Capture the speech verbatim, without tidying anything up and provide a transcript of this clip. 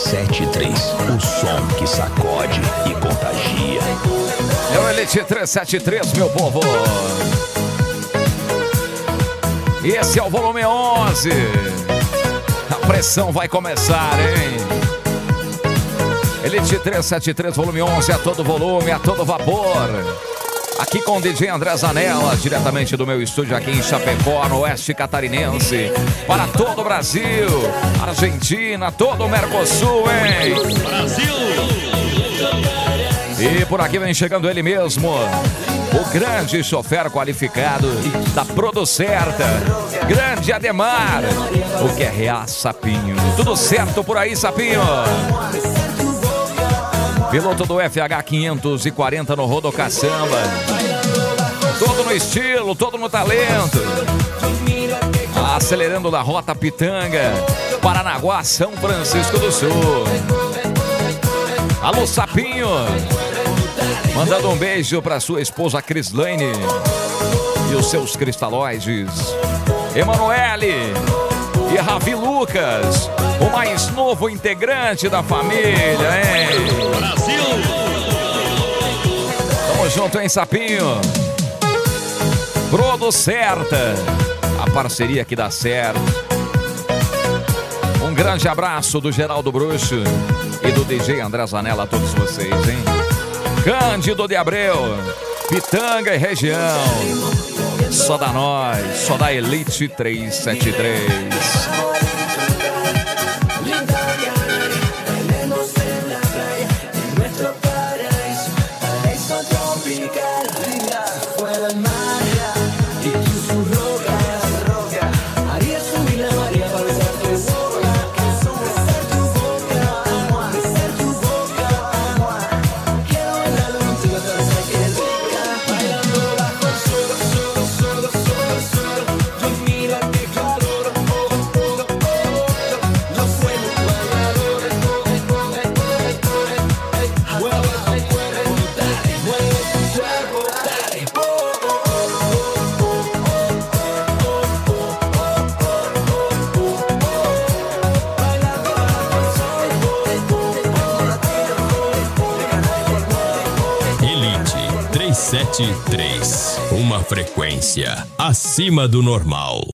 sete três, o som que sacode e contagia. É o Elite trezentos e setenta e três, meu povo. Esse é o volume onze. A pressão vai começar, hein? Elite trezentos e setenta e três, volume onze, a todo volume, a todo vapor. Aqui com o D J André Zanella, diretamente do meu estúdio aqui em Chapecó, no oeste catarinense. Para todo o Brasil, Argentina, todo o Mercosul, hein? Brasil! E por aqui vem chegando ele mesmo, o grande chofer qualificado da Producerta, grande Ademar, o que é real, Sapinho. Tudo certo por aí, Sapinho? Piloto do F H quinhentos e quarenta no Rodocaçamba. Todo no estilo, todo no talento. Acelerando da Rota Pitanga, Paranaguá, São Francisco do Sul. Alô, Sapinho. Mandando um beijo para sua esposa Crislane e os seus cristalóides. Emanuele e Ravi Lucas, o mais novo integrante da família, hein? Brasil! Tamo junto, hein, Sapinho? Producerta, a parceria que dá certo. Um grande abraço do Geraldo Bruxo e do D J André Zanella a todos vocês, hein? Cândido de Abreu, Pitanga e região. Só da nós, só da Elite trezentos e setenta e três. trezentos e setenta e três, uma frequência acima do normal.